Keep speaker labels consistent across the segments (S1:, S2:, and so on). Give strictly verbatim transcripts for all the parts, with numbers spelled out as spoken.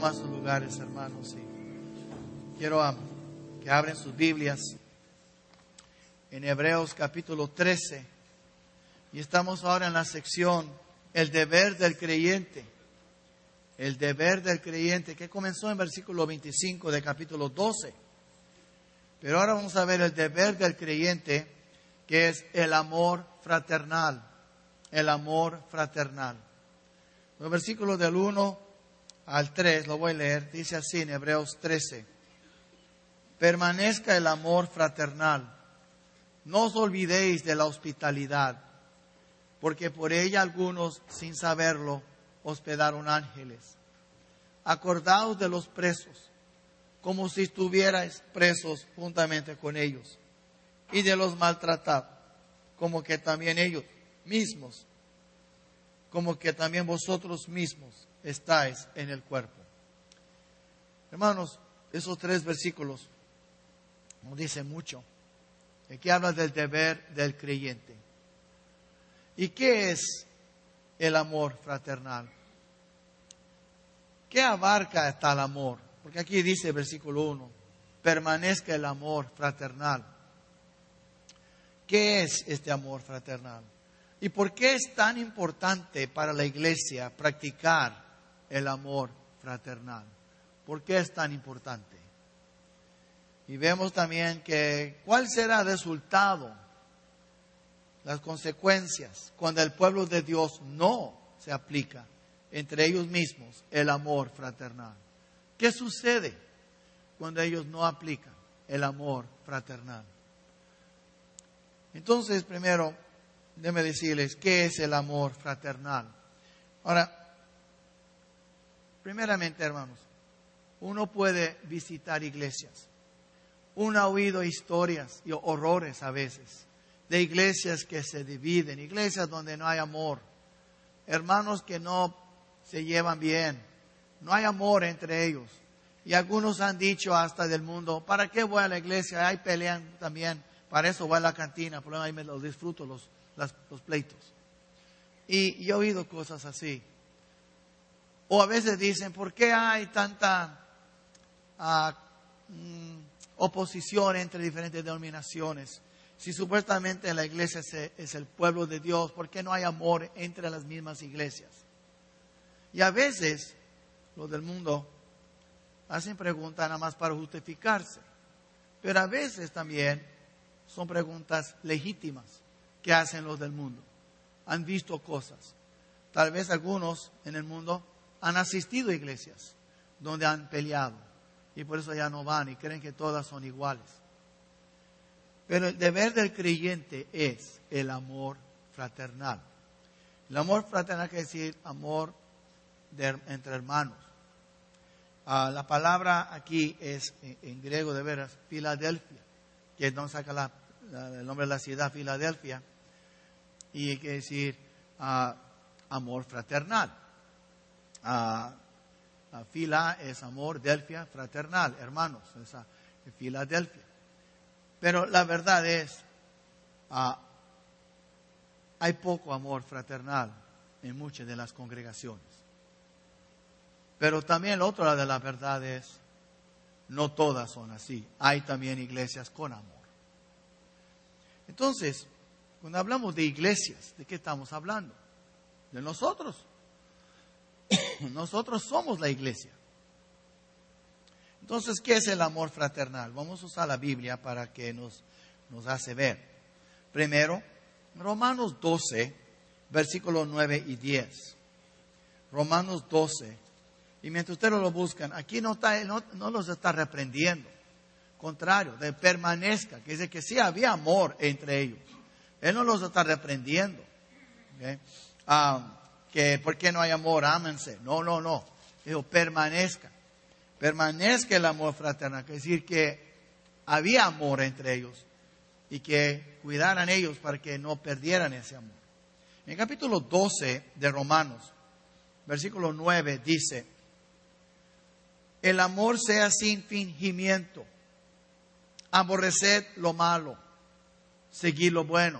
S1: toma sus lugares, hermanos. Y quiero um, que abren sus Biblias en Hebreos capítulo trece. Y estamos ahora en la sección El deber del creyente. El deber del creyente, que comenzó en versículo veinticinco del capítulo doce. Pero ahora vamos a ver el deber del creyente, que es el amor fraternal. El amor fraternal. Los versículos del uno al tres, lo voy a leer, dice así en Hebreos trece. Permanezca el amor fraternal. No os olvidéis de la hospitalidad, porque por ella algunos, sin saberlo, hospedaron ángeles. Acordaos de los presos, como si estuvierais presos juntamente con ellos, y de los maltratados, como que también ellos mismos, como que también vosotros mismos estáis en el cuerpo. Hermanos, esos tres versículos nos dicen mucho. Aquí habla del deber del creyente. ¿Y qué es el amor fraternal? ¿Qué abarca tal amor? Porque aquí dice el versículo uno, permanezca el amor fraternal. ¿Qué es este amor fraternal? ¿Y por qué es tan importante para la iglesia practicar el amor fraternal? ¿Por qué es tan importante? Y vemos también que cuál será el resultado, las consecuencias, cuando el pueblo de Dios no se aplica entre ellos mismos el amor fraternal. ¿Qué sucede cuando ellos no aplican el amor fraternal? Entonces, primero, déjenme decirles qué es el amor fraternal. Ahora, primeramente, hermanos, uno puede visitar iglesias. Uno ha oído historias y horrores a veces de iglesias que se dividen, iglesias donde no hay amor, hermanos que no se llevan bien, no hay amor entre ellos. Y algunos han dicho hasta del mundo, ¿para qué voy a la iglesia? Ahí pelean también, para eso voy a la cantina, por ahí me los disfruto los, las, los pleitos. Y, y he oído cosas así. O a veces dicen, ¿por qué hay tanta uh, mm, oposición entre diferentes denominaciones? Si supuestamente la iglesia es, es el pueblo de Dios, ¿por qué no hay amor entre las mismas iglesias? Y a veces los del mundo hacen preguntas nada más para justificarse. Pero a veces también son preguntas legítimas que hacen los del mundo. Han visto cosas. Tal vez algunos en el mundo han asistido a iglesias donde han peleado. Y por eso ya no van y creen que todas son iguales. Pero el deber del creyente es el amor fraternal. El amor fraternal quiere decir amor de, entre hermanos. Uh, la palabra aquí es en, en griego de veras, Filadelfia, que no saca la, la, el nombre de la ciudad, Filadelfia, y quiere decir uh, amor fraternal. Uh, uh, fila es amor, delfia, fraternal, hermanos, esa Filadelfia. Pero la verdad es, uh, hay poco amor fraternal en muchas de las congregaciones. Pero también la otra de la verdad es, no todas son así. Hay también iglesias con amor. Entonces, cuando hablamos de iglesias, ¿de qué estamos hablando? De nosotros. Nosotros somos la iglesia. Entonces, ¿qué es el amor fraternal? Vamos a usar la Biblia para que nos, nos hace ver. Primero, Romanos doce, versículos nueve y diez. Romanos doce. Y mientras ustedes lo buscan, aquí no, está, no, no los está reprendiendo. Contrario, de permanezca, que dice que sí había amor entre ellos. Él no los está reprendiendo. ¿Okay? Um, que ¿por qué no hay amor? Ámense. No, no, no. Dijo, permanezca. Permanezca el amor fraternal. Es decir, que había amor entre ellos. Y que cuidaran ellos para que no perdieran ese amor. En el capítulo doce de Romanos, versículo nueve, dice, el amor sea sin fingimiento. Aborreced lo malo. Seguid lo bueno.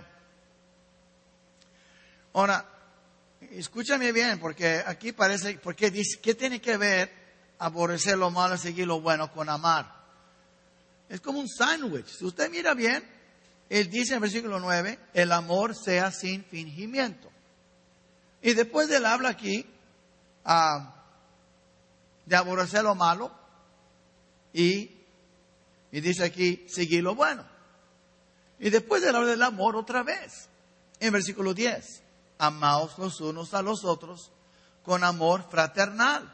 S1: Ahora, escúchame bien, porque aquí parece, porque dice, ¿qué tiene que ver aborrecer lo malo y seguir lo bueno con amar. Es como un sándwich. Si usted mira bien, él dice en el versículo nueve, el amor sea sin fingimiento. Y después él habla aquí uh, de aborrecer lo malo y, y dice aquí, seguir lo bueno. Y después él habla del amor otra vez. En versículo diez, amaos los unos a los otros con amor fraternal.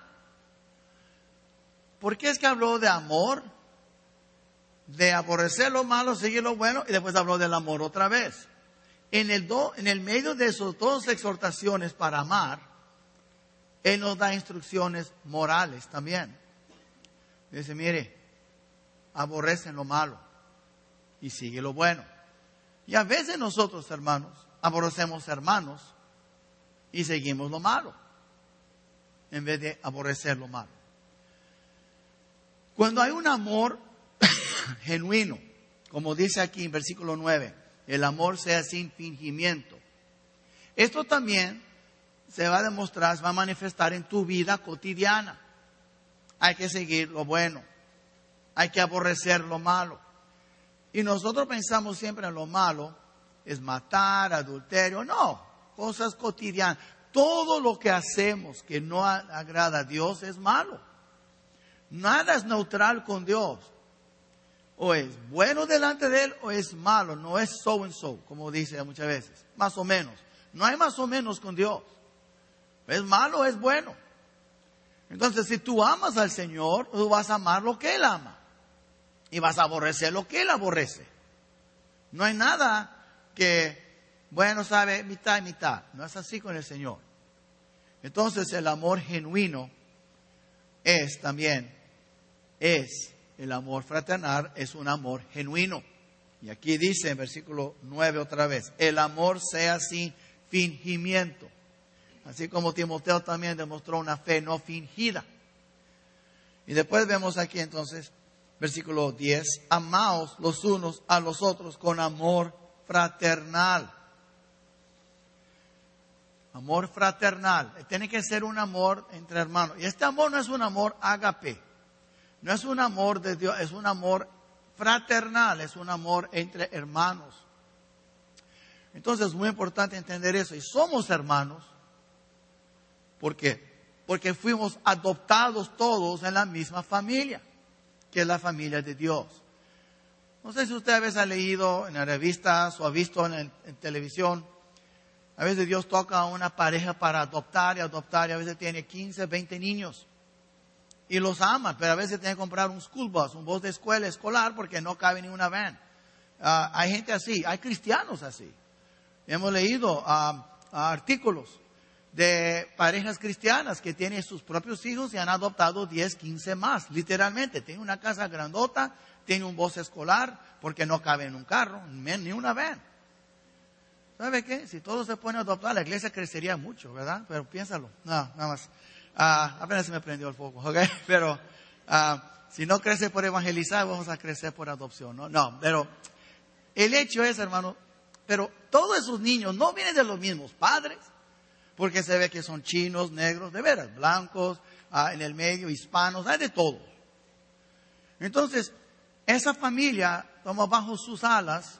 S1: ¿Por qué es que habló de amor? De aborrecer lo malo, seguir lo bueno, y después habló del amor otra vez. En el, do, en el medio de esas dos exhortaciones para amar, Él nos da instrucciones morales también. Dice, mire, aborrecen lo malo y sigue lo bueno. Y a veces nosotros, hermanos, aborrecemos hermanos y seguimos lo malo, en vez de aborrecer lo malo. Cuando hay un amor genuino, como dice aquí en versículo nueve, el amor sea sin fingimiento. Esto también se va a demostrar, se va a manifestar en tu vida cotidiana. Hay que seguir lo bueno, hay que aborrecer lo malo. Y nosotros pensamos siempre en lo malo, es matar, adulterio, no, cosas cotidianas. Todo lo que hacemos que no agrada a Dios es malo. Nada es neutral con Dios. O es bueno delante de Él o es malo. No es so and so, como dice muchas veces. Más o menos. No hay más o menos con Dios. Es malo o es bueno. Entonces, si tú amas al Señor, tú vas a amar lo que Él ama. Y vas a aborrecer lo que Él aborrece. No hay nada que, bueno, sabe, mitad y mitad. No es así con el Señor. Entonces, el amor genuino es también, es el amor fraternal, es un amor genuino. Y aquí dice en versículo nueve otra vez, el amor sea sin fingimiento. Así como Timoteo también demostró una fe no fingida. Y después vemos aquí entonces, versículo diez, amaos los unos a los otros con amor fraternal. Amor fraternal. Tiene que ser un amor entre hermanos. Y este amor no es un amor ágape. No es un amor de Dios, es un amor fraternal, es un amor entre hermanos. Entonces es muy importante entender eso. Y somos hermanos. ¿Por qué? Porque fuimos adoptados todos en la misma familia, que es la familia de Dios. No sé si usted a veces ha leído en las revistas o ha visto en, el, en televisión. A veces Dios toca a una pareja para adoptar y adoptar, y a veces tiene quince, veinte niños. Y los ama, pero a veces tiene que comprar un school bus, un bus de escuela escolar, porque no cabe ni una van. Uh, hay gente así, hay cristianos así. Hemos leído uh, uh, artículos de parejas cristianas que tienen sus propios hijos y han adoptado diez, quince más, literalmente. Tienen una casa grandota, tienen un bus escolar, porque no cabe en un carro, ni una van. ¿Sabe qué? Si todos se ponen a adoptar, la iglesia crecería mucho, ¿verdad? Pero piénsalo. No, nada más. Uh, apenas se me prendió el foco, ¿ok? Pero uh, si no crece por evangelizar, vamos a crecer por adopción, ¿no? No, pero el hecho es, hermano, pero todos esos niños no vienen de los mismos padres, porque se ve que son chinos, negros, de veras, blancos, uh, en el medio, hispanos, hay de todo. Entonces, esa familia toma bajo sus alas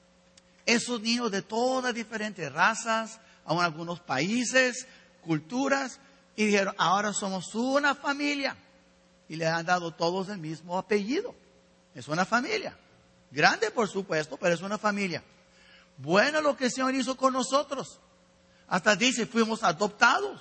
S1: esos niños de todas diferentes razas, aún algunos países, culturas, y dijeron, ahora somos una familia. Y le han dado todos el mismo apellido. Es una familia. Grande, por supuesto, pero es una familia. Bueno lo que el Señor hizo con nosotros. Hasta dice, fuimos adoptados.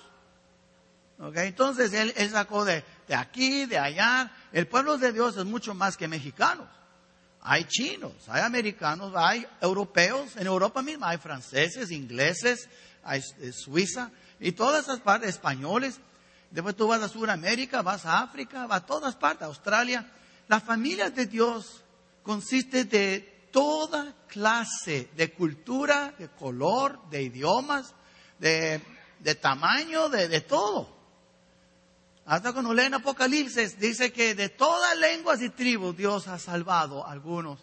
S1: ¿Okay? Entonces, Él, él sacó de, de aquí, de allá. El pueblo de Dios es mucho más que mexicanos. Hay chinos, hay americanos, hay europeos. En Europa misma hay franceses, ingleses, hay eh, Suiza. Y todas esas partes, españoles. Después tú vas a Sudamérica, vas a África, vas a todas partes, Australia. La familia de Dios consiste de toda clase de cultura, de color, de idiomas, de, de tamaño, de, de todo. Hasta cuando leen Apocalipsis, dice que de todas lenguas y tribus Dios ha salvado a algunos.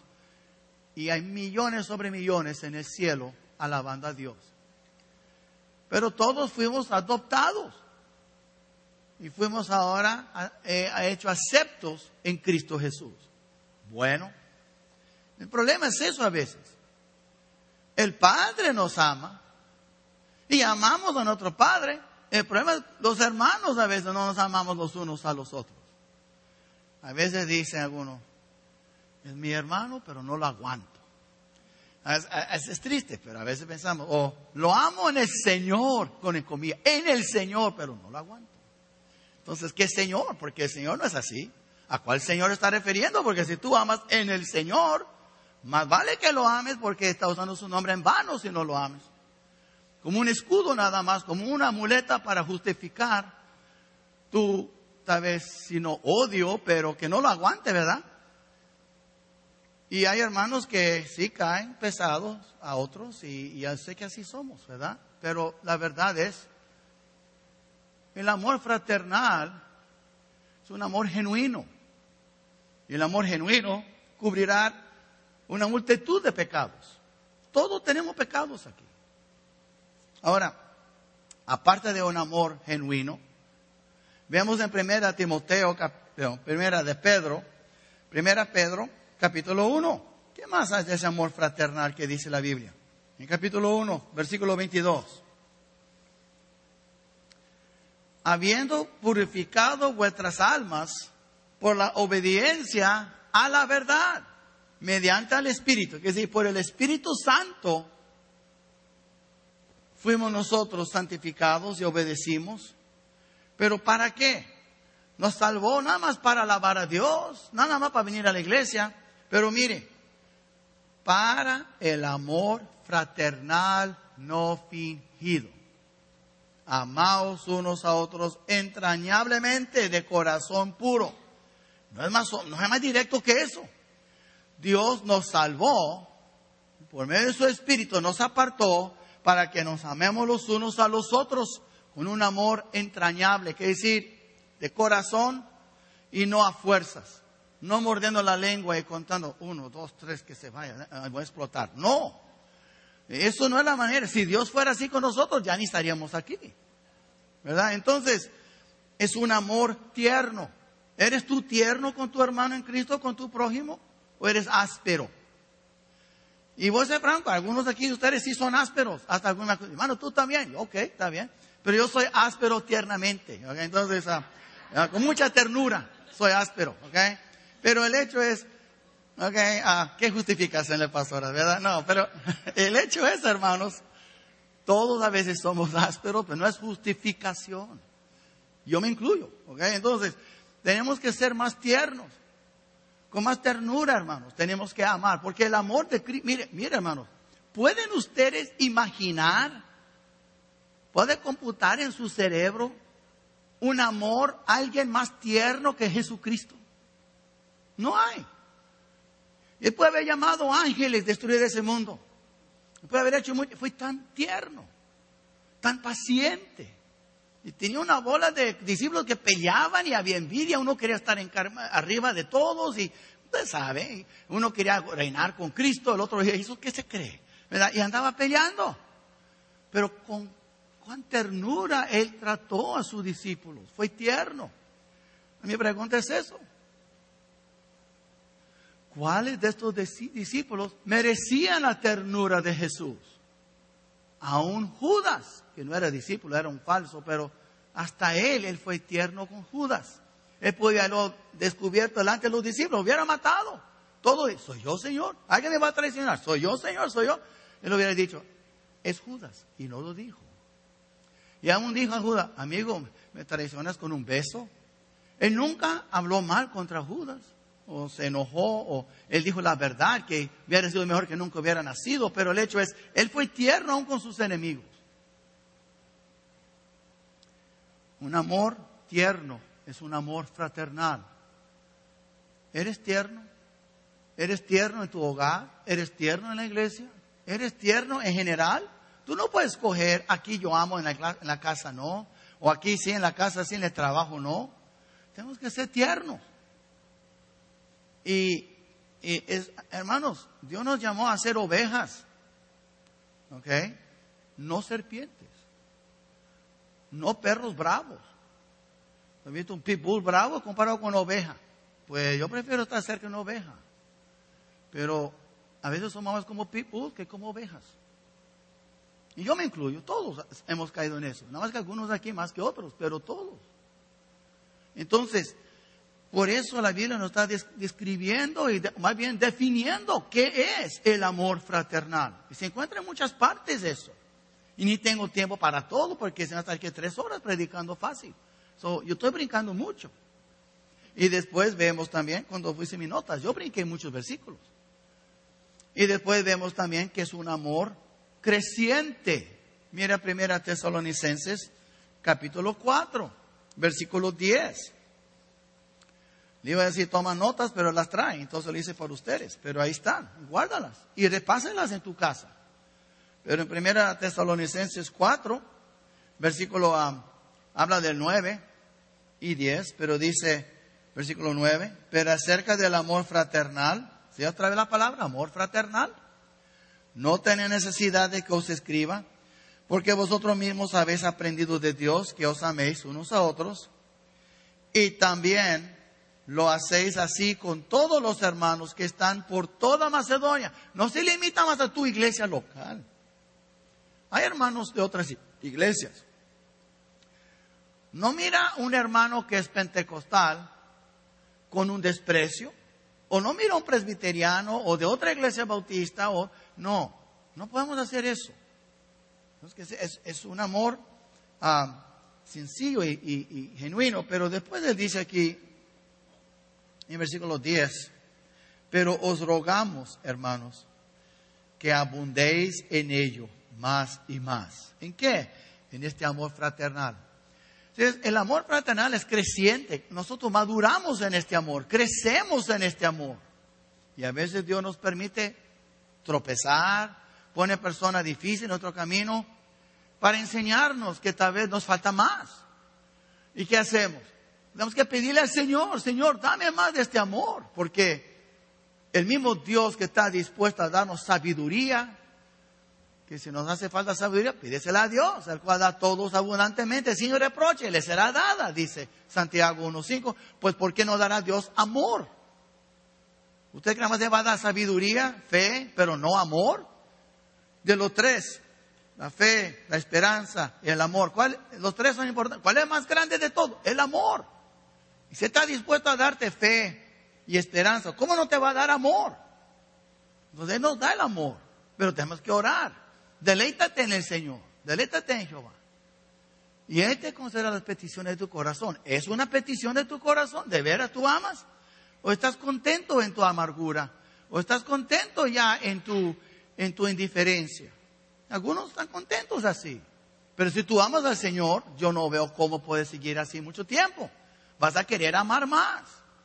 S1: Y hay millones sobre millones en el cielo alabando a Dios. Pero todos fuimos adoptados. y fuimos ahora a, eh, a hecho aceptos en Cristo Jesús. Bueno, el problema es eso a veces. El Padre nos ama y amamos a nuestro Padre. El problema es los hermanos a veces no nos amamos los unos a los otros. A veces dicen algunos, es mi hermano, pero no lo aguanto. Es, es, es triste, pero a veces pensamos, oh, lo amo en el Señor, con el comida, en el Señor, pero no lo aguanto. Entonces, ¿qué Señor? Porque el Señor no es así. ¿A cuál Señor está refiriendo? Porque si tú amas en el Señor, más vale que lo ames porque está usando su nombre en vano si no lo ames. Como un escudo nada más, como una muleta para justificar tu, tal vez, si no odio, pero que no lo aguante, ¿verdad? Y hay hermanos que sí caen pesados a otros y, y yo sé que así somos, ¿verdad? Pero la verdad es, el amor fraternal es un amor genuino. Y el amor genuino cubrirá una multitud de pecados. Todos tenemos pecados aquí. Ahora, aparte de un amor genuino, vemos en primera Timoteo, primera de Pedro, primera Pedro, capítulo uno. ¿Qué más hay de ese amor fraternal que dice la Biblia? En capítulo uno, versículo veintidós. Habiendo purificado vuestras almas por la obediencia a la verdad, mediante el Espíritu, que es decir, por el Espíritu Santo, fuimos nosotros santificados y obedecimos. ¿Pero para qué? Nos salvó nada más para alabar a Dios, nada más para venir a la iglesia. Pero mire, para el amor fraternal no fingido. Amaos unos a otros entrañablemente de corazón puro. No es más, no es más directo que eso. Dios nos salvó, por medio de su Espíritu nos apartó para que nos amemos los unos a los otros con un amor entrañable, que es decir, de corazón y no a fuerzas. No mordiendo la lengua y contando uno, dos, tres, que se vaya, voy a explotar. No, eso no es la manera. Si Dios fuera así con nosotros, ya ni estaríamos aquí, ¿verdad? Entonces, es un amor tierno. ¿Eres tú tierno con tu hermano en Cristo, con tu prójimo? ¿O eres áspero? Y voy a ser franco, algunos de aquí de ustedes sí son ásperos. Hasta alguna cosa. Hermano, tú también. Ok, está bien. Pero yo soy áspero tiernamente. ¿Okay? Entonces, uh, uh, con mucha ternura soy áspero. ¿Okay? Pero el hecho es, okay, uh, ¿qué justificación le pasó ahora, verdad? No, pero el hecho es, hermanos, todos a veces somos ásperos, pero no es justificación. Yo me incluyo. ¿Okay? Entonces, tenemos que ser más tiernos. Con más ternura, hermanos, tenemos que amar. Porque el amor de Cristo, mire, mire, hermanos, ¿pueden ustedes imaginar, puede computar en su cerebro un amor a alguien más tierno que Jesucristo? No hay. Él puede haber llamado ángeles destruir ese mundo. Él puede haber hecho mucho. Fue tan tierno, tan paciente. Y tenía una bola de discípulos que peleaban y había envidia. Uno quería estar en karma, arriba de todos y usted sabe, uno quería reinar con Cristo, el otro decía, ¿eso qué se cree? ¿Verdad? Y andaba peleando. Pero con cuán ternura él trató a sus discípulos. Fue tierno. Mi pregunta es eso. ¿Cuáles de estos discípulos merecían la ternura de Jesús? Aún Judas, que no era discípulo, era un falso, pero hasta él, él fue tierno con Judas. Él podía haberlo descubierto delante de los discípulos, lo hubiera matado. Todo, soy yo, Señor. ¿Alguien me va a traicionar? Soy yo, Señor, soy yo. Él hubiera dicho, es Judas. Y no lo dijo. Y aún dijo a Judas, amigo, ¿me traicionas con un beso? Él nunca habló mal contra Judas. O se enojó, o él dijo la verdad, que hubiera sido mejor que nunca hubiera nacido. Pero el hecho es, él fue tierno aún con sus enemigos. Un amor tierno es un amor fraternal. ¿Eres tierno? ¿Eres tierno en tu hogar? ¿Eres tierno en la iglesia? ¿Eres tierno en general? Tú no puedes escoger, aquí yo amo, en la, en la casa no. O aquí sí, en la casa sí, en el trabajo no. Tenemos que ser tiernos. Y, y es, hermanos, Dios nos llamó a ser ovejas. ¿Ok? No serpientes. No perros bravos. ¿Has visto un pitbull bravo comparado con una oveja? Pues yo prefiero estar cerca de una oveja. Pero a veces somos más como pitbull que como ovejas. Y yo me incluyo, todos hemos caído en eso. Nada más que algunos aquí más que otros, pero todos. Entonces, por eso la Biblia nos está describiendo y de, más bien definiendo qué es el amor fraternal. Y se encuentra en muchas partes eso. Y ni tengo tiempo para todo porque se me hasta aquí tres horas predicando fácil. So, yo estoy brincando mucho. Y después vemos también, cuando puse mis notas, yo brinqué muchos versículos. Y después vemos también que es un amor creciente. Mira Primera Tesalonicenses, capítulo cuatro, versículo diez. Le iba a decir, toma notas, pero las traen. Entonces lo hice por ustedes. Pero ahí están, guárdalas. Y repásenlas en tu casa. Pero en Primera Tesalonicenses cuatro, versículo, um, habla del nueve y diez. Pero dice, versículo nueve, pero acerca del amor fraternal. ¿Sí otra vez la palabra? Amor fraternal. No tenéis necesidad de que os escriba, porque vosotros mismos habéis aprendido de Dios que os améis unos a otros. Y también lo hacéis así con todos los hermanos que están por toda Macedonia. No se limita más a tu iglesia local. Hay hermanos de otras iglesias. No mira un hermano que es pentecostal con un desprecio. O no mira un presbiteriano o de otra iglesia bautista. O no, no podemos hacer eso. Es, que es, es un amor uh, sencillo y, y, y genuino. Pero después él dice aquí, en versículo diez, pero os rogamos, hermanos, que abundéis en ello más y más. ¿En qué? En este amor fraternal. Entonces, el amor fraternal es creciente. Nosotros maduramos en este amor, crecemos en este amor. Y a veces Dios nos permite tropezar, pone personas difíciles en nuestro camino para enseñarnos que tal vez nos falta más. ¿Y qué hacemos? Tenemos que pedirle al Señor, Señor, dame más de este amor, porque el mismo Dios que está dispuesto a darnos sabiduría, que si nos hace falta sabiduría, pídesela a Dios, el cual da a todos abundantemente, sin reproche, le será dada, dice Santiago uno cinco. Pues ¿por qué no dará a Dios amor? ¿Usted cree que le va a dar sabiduría, fe, pero no amor? De los tres, la fe, la esperanza y el amor, ¿cuál? Los tres son importantes. ¿Cuál es el más grande de todo? El amor. Y si está dispuesto a darte fe y esperanza, ¿cómo no te va a dar amor? Entonces Él nos da el amor, pero tenemos que orar. Deleítate en el Señor, deleítate en Jehová. Y Él te concederá las peticiones de tu corazón. ¿Es una petición de tu corazón? ¿De veras tú amas? ¿O estás contento en tu amargura? ¿O estás contento ya en tu, en tu indiferencia? Algunos están contentos así. Pero si tú amas al Señor, yo no veo cómo puedes seguir así mucho tiempo. Vas a querer amar más.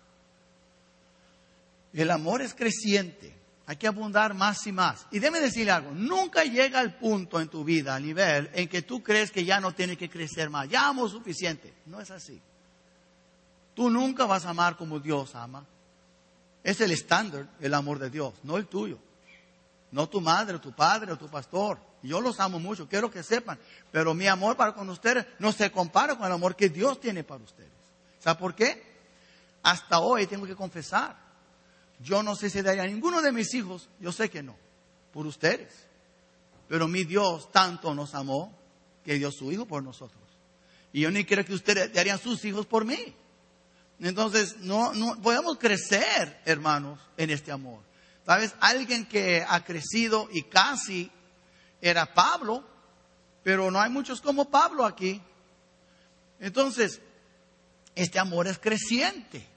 S1: El amor es creciente. Hay que abundar más y más. Y déjame decirle algo. Nunca llega al punto en tu vida, al nivel, en que tú crees que ya no tiene que crecer más. Ya amo suficiente. No es así. Tú nunca vas a amar como Dios ama. Es el estándar, el amor de Dios, no el tuyo. No tu madre, tu padre o tu pastor. Yo los amo mucho, quiero que sepan. Pero mi amor para con ustedes no se compara con el amor que Dios tiene para ustedes. ¿Sabe por qué? Hasta hoy tengo que confesar. Yo no sé si daría a ninguno de mis hijos, yo sé que no, por ustedes. Pero mi Dios tanto nos amó que dio su hijo por nosotros. Y yo ni quiero que ustedes darían sus hijos por mí. Entonces, no, no podemos crecer, hermanos, en este amor. ¿Sabes? Alguien que ha crecido y casi era Pablo, pero no hay muchos como Pablo aquí. Entonces, este amor es creciente.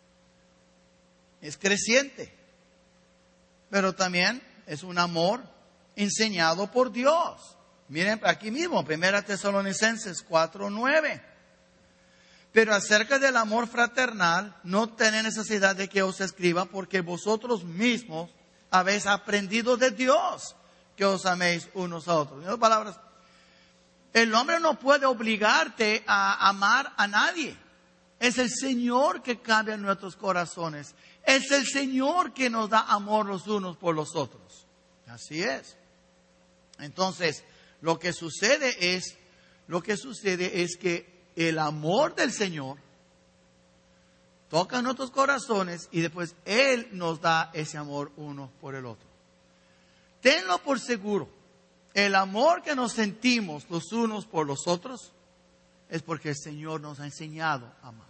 S1: Es creciente. Pero también es un amor enseñado por Dios. Miren aquí mismo, Primera Tesalonicenses cuatro nueve. Pero acerca del amor fraternal, no tenéis necesidad de que os escriba, porque vosotros mismos habéis aprendido de Dios que os améis unos a otros. En otras palabras, el hombre no puede obligarte a amar a nadie. Es el Señor que cambia nuestros corazones. Es el Señor que nos da amor los unos por los otros. Así es. Entonces, lo que sucede es, lo que sucede es que el amor del Señor toca nuestros corazones y después Él nos da ese amor uno por el otro. Tenlo por seguro, el amor que nos sentimos los unos por los otros es porque el Señor nos ha enseñado a amar.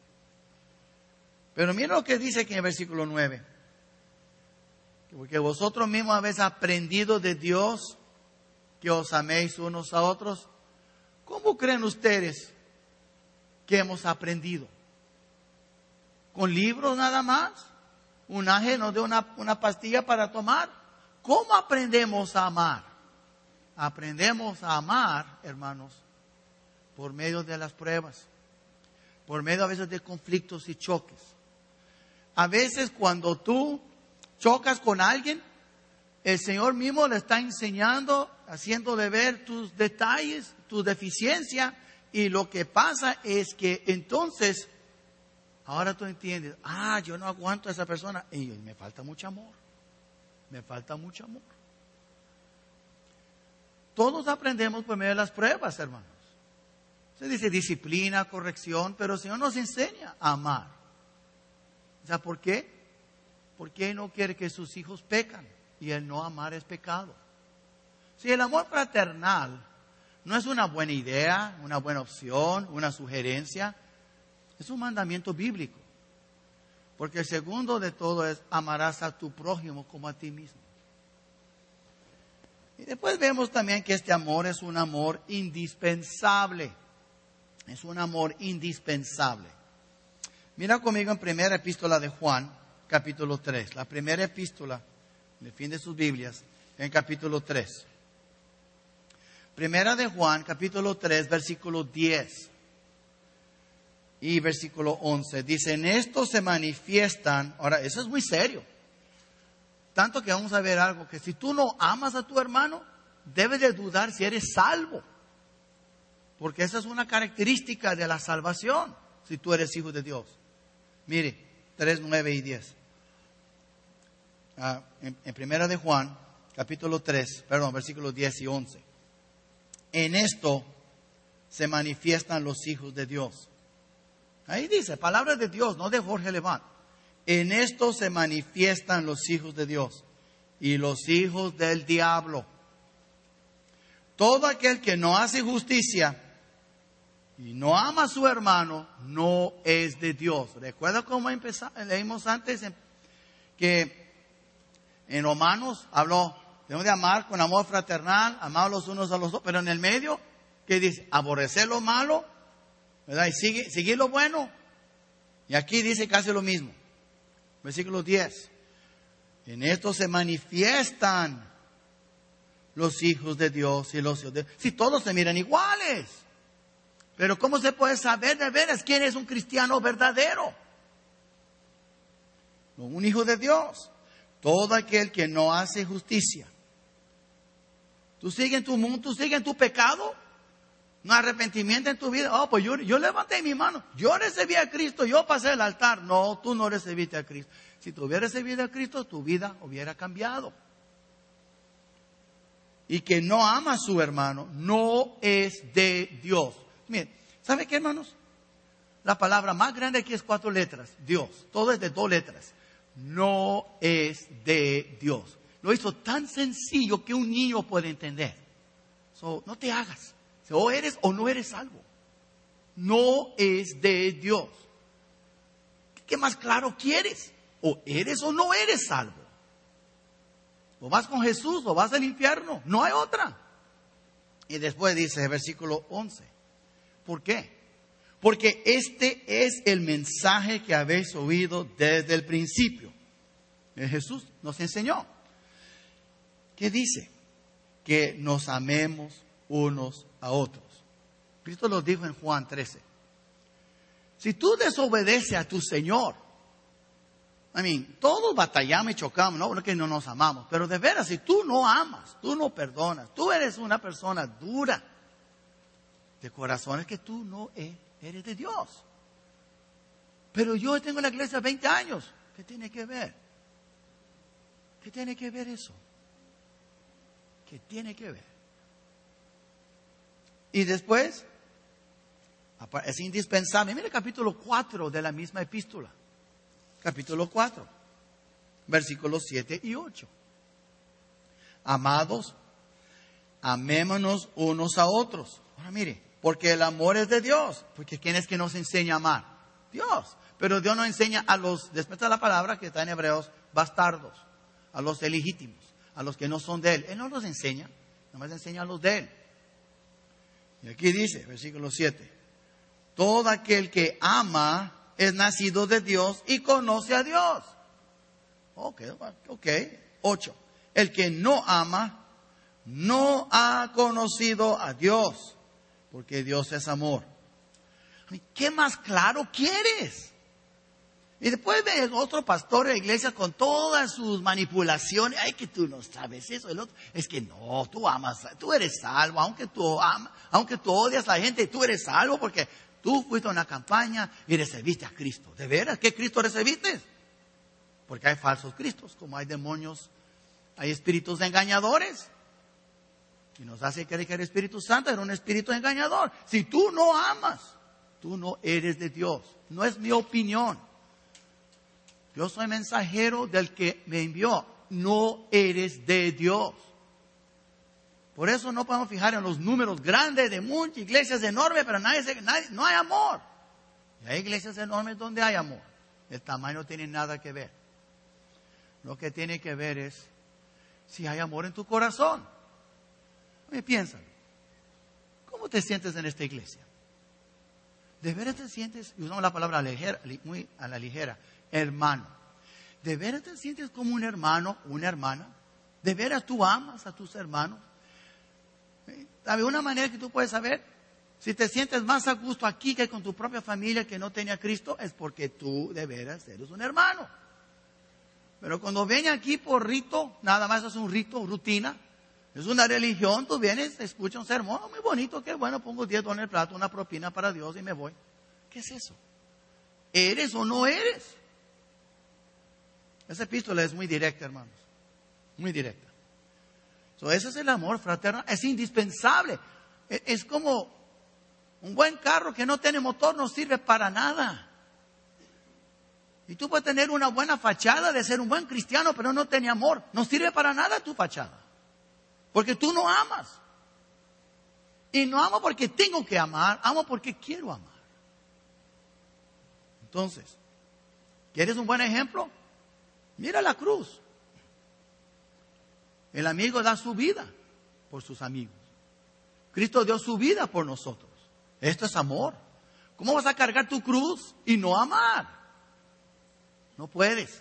S1: Pero mira lo que dice aquí en el versículo nueve. Porque vosotros mismos habéis aprendido de Dios que os améis unos a otros. ¿Cómo creen ustedes que hemos aprendido? ¿Con libros nada más? ¿Un ángel nos dio una, una pastilla para tomar? ¿Cómo aprendemos a amar? Aprendemos a amar, hermanos, por medio de las pruebas, por medio a veces de conflictos y choques. A veces cuando tú chocas con alguien, el Señor mismo le está enseñando, haciéndole ver tus detalles, tu deficiencia, y lo que pasa es que entonces, ahora tú entiendes, ah, yo no aguanto a esa persona, y me falta mucho amor, me falta mucho amor. Todos aprendemos por medio de las pruebas, hermanos. Se dice disciplina, corrección, pero el Señor nos enseña a amar. ¿Sabe por qué? Porque Él no quiere que sus hijos pecan. Y el no amar es pecado. Si el amor fraternal no es una buena idea, una buena opción, una sugerencia, es un mandamiento bíblico. Porque el segundo de todo es amarás a tu prójimo como a ti mismo. Y después vemos también que este amor es un amor indispensable. Es un amor indispensable. Mira conmigo en primera epístola de Juan, capítulo tres. La primera epístola, en el fin de sus Biblias, en capítulo tres. Primera de Juan, capítulo tres, versículo diez y versículo once. Dice, en esto se manifiestan, ahora eso es muy serio. Tanto que vamos a ver algo, que si tú no amas a tu hermano, debes de dudar si eres salvo. Porque esa es una característica de la salvación, si tú eres hijo de Dios. Mire, tres, nueve y diez. Ah, en, en primera de Juan, capítulo tres, perdón, versículos diez y once. En esto se manifiestan los hijos de Dios. Ahí dice, palabra de Dios, no de Jorge Levant. En esto se manifiestan los hijos de Dios y los hijos del diablo. Todo aquel que no hace justicia y no ama a su hermano, no es de Dios. ¿Recuerda cómo empezamos? Leímos antes en, que en Romanos habló, tenemos de amar con amor fraternal, amar los unos a los otros, pero en el medio, ¿qué dice? Aborrecer lo malo, ¿verdad? Y sigue, seguir lo bueno. Y aquí dice casi lo mismo. Versículo diez. En esto se manifiestan los hijos de Dios y los hijos de Dios. Si todos se miran iguales. Pero ¿cómo se puede saber de veras quién es un cristiano verdadero? Un hijo de Dios. Todo aquel que no hace justicia. ¿Tú sigues en tu mundo? ¿Tú sigues en tu pecado? ¿No hay arrepentimiento en tu vida? Oh, pues yo, yo levanté mi mano. Yo recibí a Cristo. Yo pasé el altar. No, tú no recibiste a Cristo. Si tú hubieras recibido a Cristo, tu vida hubiera cambiado. Y que no ama a su hermano no es de Dios. Miren, ¿sabe qué, hermanos? La palabra más grande aquí es cuatro letras. Dios. Todo es de dos letras. No es de Dios. Lo hizo tan sencillo que un niño puede entender. So, no te hagas. O eres o no eres salvo. No es de Dios. ¿Qué más claro quieres? O eres o no eres salvo. O vas con Jesús o vas al infierno. No hay otra. Y después dice el versículo once. ¿Por qué? Porque este es el mensaje que habéis oído desde el principio. Jesús nos enseñó. ¿Qué dice? Que nos amemos unos a otros. Cristo lo dijo en Juan trece. Si tú desobedeces a tu Señor, I mean, todos batallamos y chocamos, no, no es que no nos amamos, pero de veras, si tú no amas, tú no perdonas, tú eres una persona dura de corazón, es que tú no eres de Dios. Pero yo tengo en la iglesia veinte años. ¿Qué tiene que ver? ¿Qué tiene que ver eso? ¿Qué tiene que ver? Y después, Es indispensable. Mire el capítulo cuatro de la misma epístola. Capítulo cuatro, versículos siete y ocho. Amados, amémonos unos a otros. Ahora mire, porque el amor es de Dios. Porque ¿quién es que nos enseña a amar? Dios. Pero Dios nos enseña a los, después de la palabra que está en Hebreos, bastardos, a los ilegítimos, a los que no son de Él. Él no los enseña, nomás enseña a los de Él. Y aquí dice, versículo siete, todo aquel que ama es nacido de Dios y conoce a Dios. Ok, ok. ocho. El que no ama no ha conocido a Dios, porque Dios es amor. ¿Qué más claro quieres? Y después ve otro pastor de la iglesia con todas sus manipulaciones. Ay, que tú no sabes eso. El otro, es que no, tú amas, tú eres salvo. Aunque tú amas, aunque tú odias a la gente, tú eres salvo porque tú fuiste a una campaña y recibiste a Cristo. ¿De veras? ¿Qué Cristo recibiste? Porque hay falsos Cristos, como hay demonios, hay espíritus engañadores. Y nos hace creer que el Espíritu Santo era un espíritu engañador. Si tú no amas, tú no eres de Dios. No es mi opinión. Yo soy mensajero del que me envió. No eres de Dios. Por eso no podemos fijar en los números grandes de muchas iglesias enormes, pero nadie, nadie, no hay amor. Y hay iglesias enormes donde hay amor. El tamaño no tiene nada que ver. Lo que tiene que ver es si hay amor en tu corazón. Me piensan, ¿cómo te sientes en esta iglesia? ¿De veras te sientes, y usamos la palabra ligera, muy a la ligera, hermano? ¿De veras te sientes como un hermano, una hermana? ¿De veras tú amas a tus hermanos? ¿Sabe una manera que tú puedes saber? Si te sientes más a gusto aquí que con tu propia familia que no tenía a Cristo, es porque tú de veras eres un hermano. Pero cuando viene aquí por rito, nada más es un rito, rutina, es una religión, tú vienes, escuchas un sermón, oh, muy bonito, qué bueno, pongo diez dólares en el plato, una propina para Dios y me voy. ¿Qué es eso? ¿Eres o no eres? Esa epístola es muy directa, hermanos. Muy directa. So, ese es el amor fraternal. Es indispensable. Es, es como un buen carro que no tiene motor, no sirve para nada. Y tú puedes tener una buena fachada de ser un buen cristiano, pero no tiene amor. No sirve para nada tu fachada. Porque tú no amas. Y no amo porque tengo que amar, amo porque quiero amar. Entonces, ¿quieres un buen ejemplo? Mira la cruz. El amigo da su vida por sus amigos. Cristo dio su vida por nosotros. Esto es amor. ¿Cómo vas a cargar tu cruz y no amar? No puedes.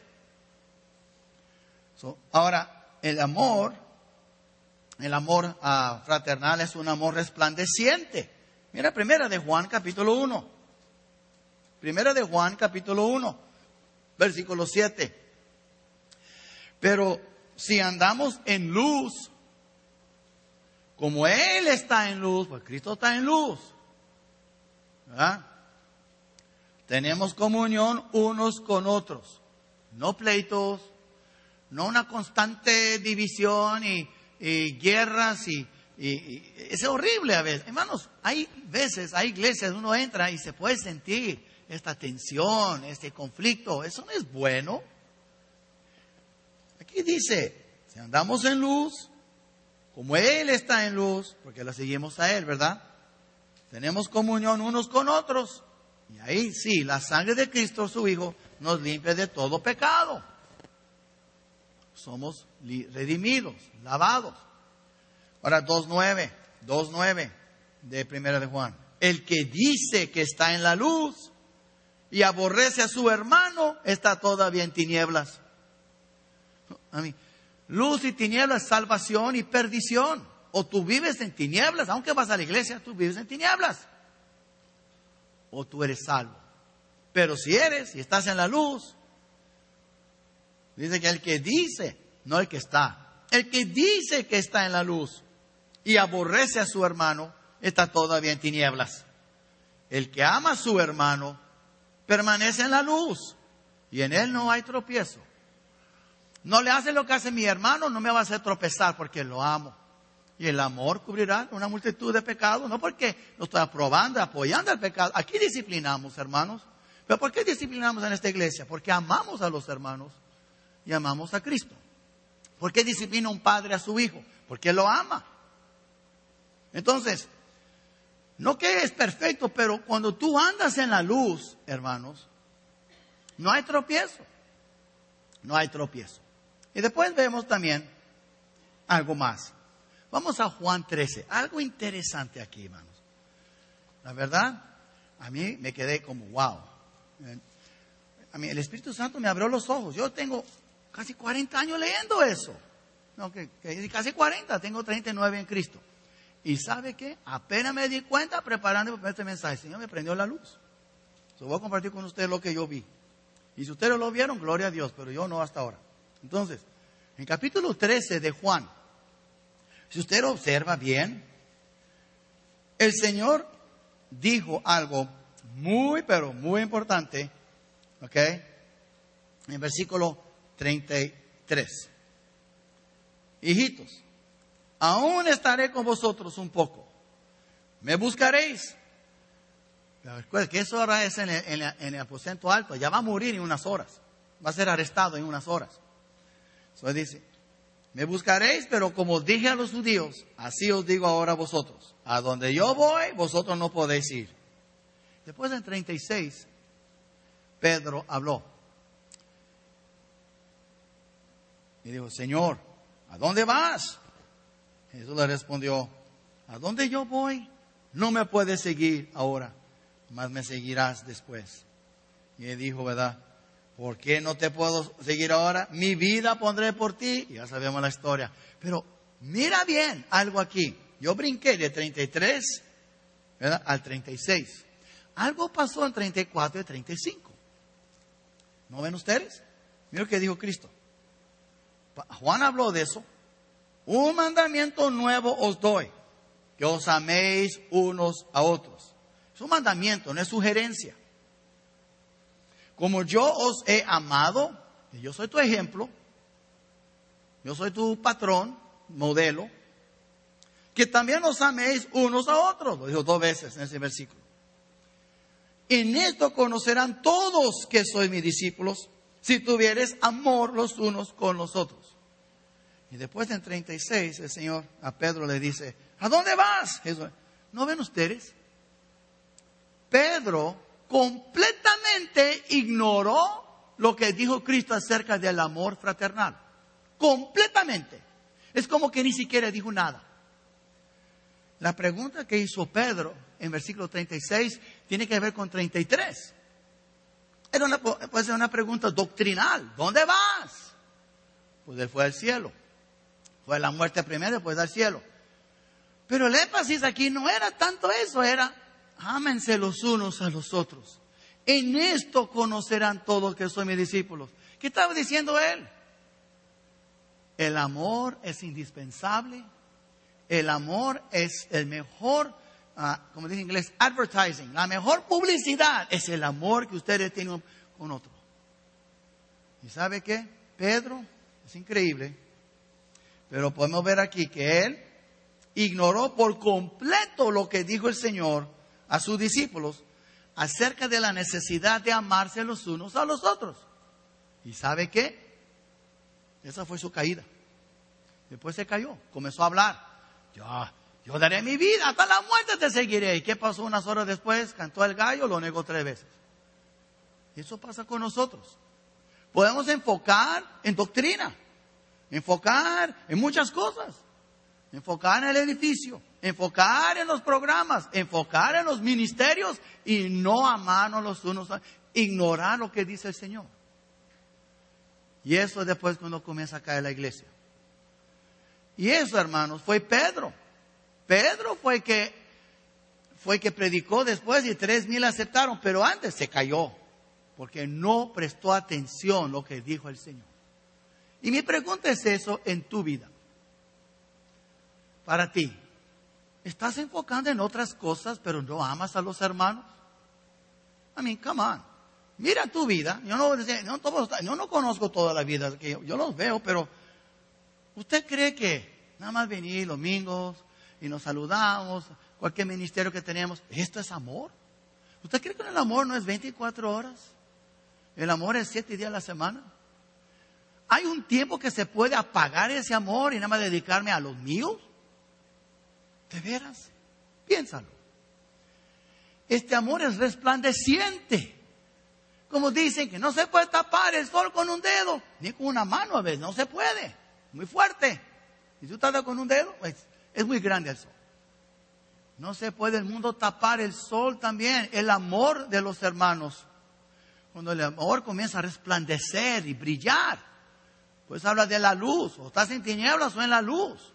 S1: So, ahora, el amor, el amor uh, fraternal es un amor resplandeciente. Mira, primera de Juan, capítulo uno. Primera de Juan, capítulo uno, versículo siete. Pero si andamos en luz, como Él está en luz, pues Cristo está en luz, ¿verdad? Tenemos comunión unos con otros, no pleitos, no una constante división y, y guerras y, y, y es horrible a veces. Hermanos, hay veces, hay iglesias, uno entra y se puede sentir esta tensión, este conflicto. Eso no es bueno. Aquí dice, si andamos en luz, como Él está en luz, porque la seguimos a Él, ¿verdad? Tenemos comunión unos con otros. Y ahí sí, la sangre de Cristo, su Hijo, nos limpia de todo pecado. Somos redimidos, lavados. Ahora, dos nueve, dos nueve de Primera de Juan. El que dice que está en la luz y aborrece a su hermano, está todavía en tinieblas. A mí, luz y tinieblas, salvación y perdición. O tú vives en tinieblas, aunque vas a la iglesia, tú vives en tinieblas. O tú eres salvo. Pero si eres y estás en la luz, dice que el que dice, no el que está, el que dice que está en la luz y aborrece a su hermano, está todavía en tinieblas. El que ama a su hermano permanece en la luz y en él no hay tropiezo. No le hace lo que hace mi hermano, no me va a hacer tropezar porque lo amo. Y el amor cubrirá una multitud de pecados. No porque lo estoy aprobando, apoyando el pecado. Aquí disciplinamos, hermanos. ¿Pero por qué disciplinamos en esta iglesia? Porque amamos a los hermanos y amamos a Cristo. ¿Por qué disciplina un padre a su hijo? Porque lo ama. Entonces, no que es perfecto, pero cuando tú andas en la luz, hermanos, no hay tropiezo. No hay tropiezo. Y después vemos también algo más. Vamos a Juan trece. Algo interesante aquí, hermanos. La verdad, a mí me quedé como wow. A mí el Espíritu Santo me abrió los ojos. Yo tengo casi cuarenta años leyendo eso. No, que, que casi cuarenta. Tengo treinta y nueve en Cristo. Y ¿sabe qué? Apenas me di cuenta preparando para este mensaje. El Señor me prendió la luz. So, voy a compartir con ustedes lo que yo vi. Y si ustedes lo vieron, gloria a Dios. Pero yo no hasta ahora. Entonces, en capítulo trece de Juan, si usted lo observa bien, el Señor dijo algo muy, pero muy importante, ¿ok? En versículo treinta y tres. Hijitos, aún estaré con vosotros un poco. Me buscaréis. Recuerden que eso ahora es en el, en, el, en el aposento alto. Ya va a morir en unas horas. Va a ser arrestado en unas horas. Entonces dice, me buscaréis, pero como dije a los judíos, así os digo ahora a vosotros. A donde yo voy, vosotros no podéis ir. Después en treinta y seis, Pedro habló. Y dijo, Señor, ¿a dónde vas? Jesús le respondió, a donde yo voy, no me puedes seguir ahora, mas me seguirás después. Y él dijo, ¿verdad? ¿Por qué no te puedo seguir ahora? Mi vida pondré por ti. Y ya sabemos la historia. Pero mira bien algo aquí. Yo brinqué de treinta y tres, ¿verdad?, al treinta y seis. Algo pasó en treinta y cuatro y treinta y cinco. ¿No ven ustedes? Mira lo que dijo Cristo. Juan habló de eso. Un mandamiento nuevo os doy, que os améis unos a otros. Es un mandamiento, no es sugerencia. Como yo os he amado, y yo soy tu ejemplo, yo soy tu patrón, modelo, que también os améis unos a otros. Lo dijo dos veces en ese versículo. En esto conocerán todos que sois mis discípulos, si tuvieres amor los unos con los otros. Y después en treinta y seis el Señor a Pedro le dice, ¿a dónde vas? Jesús, ¿no ven ustedes? Pedro completamente ignoró lo que dijo Cristo acerca del amor fraternal. Completamente. Es como que ni siquiera dijo nada. La pregunta que hizo Pedro en versículo treinta y seis tiene que ver con treinta y tres. Era una, puede ser una pregunta doctrinal. ¿Dónde vas? Pues él fue al cielo. Fue a la muerte primero, después al cielo. Pero el énfasis aquí no era tanto eso, era ámense los unos a los otros. En esto conocerán todos que soy mis discípulos. ¿Qué estaba diciendo él? El amor es indispensable. El amor es el mejor, uh, como dice en inglés, advertising. La mejor publicidad es el amor que ustedes tienen con otro. ¿Y sabe qué? Pedro, es increíble, pero podemos ver aquí que él ignoró por completo lo que dijo el Señor a sus discípulos acerca de la necesidad de amarse los unos a los otros. ¿Y sabe qué? Esa fue su caída. Después se cayó, comenzó a hablar. Yo, yo daré mi vida, hasta la muerte te seguiré. ¿Y qué pasó unas horas después? Cantó el gallo, lo negó tres veces. Eso pasa con nosotros. Podemos enfocar en doctrina, enfocar en muchas cosas, enfocar en el edificio, enfocar en los programas, enfocar en los ministerios y no amarnos los unos, ignorar lo que dice el Señor. Y eso es después cuando comienza a caer la iglesia. Y eso, hermanos, fue Pedro. Pedro fue que fue que predicó después y tres mil aceptaron, pero antes se cayó porque no prestó atención a lo que dijo el Señor. Y mi pregunta es eso en tu vida. Para ti, ¿estás enfocando en otras cosas pero no amas a los hermanos? I mean, come on. Mira tu vida. Yo no, yo no, yo no conozco toda la vida, yo, yo los veo, pero ¿usted cree que Nada más venir los domingos y nos saludamos, cualquier ministerio que tenemos. ¿Esto es amor? ¿Usted cree que el amor no es veinticuatro horas? El amor es siete días a la semana. ¿Hay un tiempo que se puede apagar ese amor y nada más dedicarme a los míos? ¿De veras? Piénsalo. Este amor es resplandeciente. Como dicen que no se puede tapar el sol con un dedo, ni con una mano a veces, no se puede. Muy fuerte. Si tú tapas con un dedo, pues, es muy grande el sol. No se puede el mundo tapar el sol también. El amor de los hermanos. Cuando el amor comienza a resplandecer y brillar, pues habla de la luz. O estás en tinieblas o en la luz.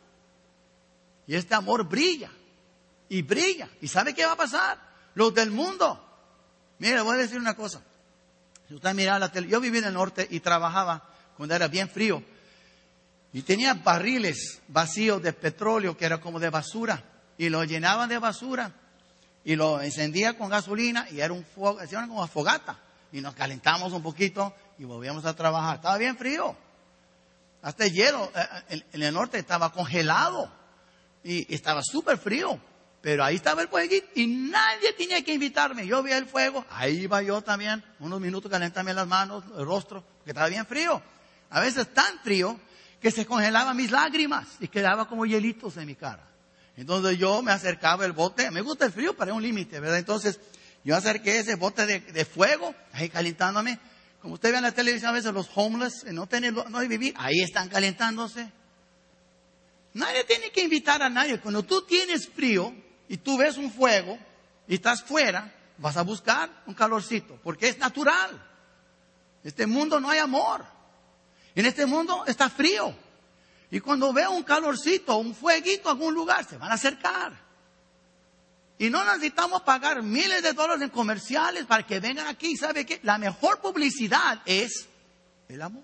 S1: Y este amor brilla. Y brilla. ¿Y sabe qué va a pasar? Los del mundo. Mire, voy a decir una cosa. Si usted mira la tele, yo viví en el norte y trabajaba cuando era bien frío. Y tenía barriles vacíos de petróleo que era como de basura. Y lo llenaban de basura. Y lo encendía con gasolina y era un fuego, era como una fogata. Y nos calentamos un poquito y volvíamos a trabajar. Estaba bien frío. Hasta el hielo en, en el norte estaba congelado. Y, y estaba súper frío. Pero ahí estaba el fueguito y nadie tenía que invitarme. Yo veía el fuego, ahí iba yo también, unos minutos calentarme las manos, el rostro, porque estaba bien frío. A veces tan frío que se congelaban mis lágrimas y quedaba como hielitos en mi cara. Entonces yo me acercaba el bote, me gusta el frío, pero hay un límite, ¿verdad? Entonces yo acerqué ese bote de, de fuego, ahí calentándome. Como usted ve en la televisión a veces los homeless, no tienen, no hay vivir, ahí están calentándose. Nadie tiene que invitar a nadie. Cuando tú tienes frío y tú ves un fuego y estás fuera, vas a buscar un calorcito, porque es natural. En este mundo no hay amor. En este mundo está frío. Y cuando veo un calorcito, un fueguito en algún lugar, se van a acercar. Y no necesitamos pagar miles de dólares en comerciales para que vengan aquí. ¿Sabe qué? La mejor publicidad es el amor.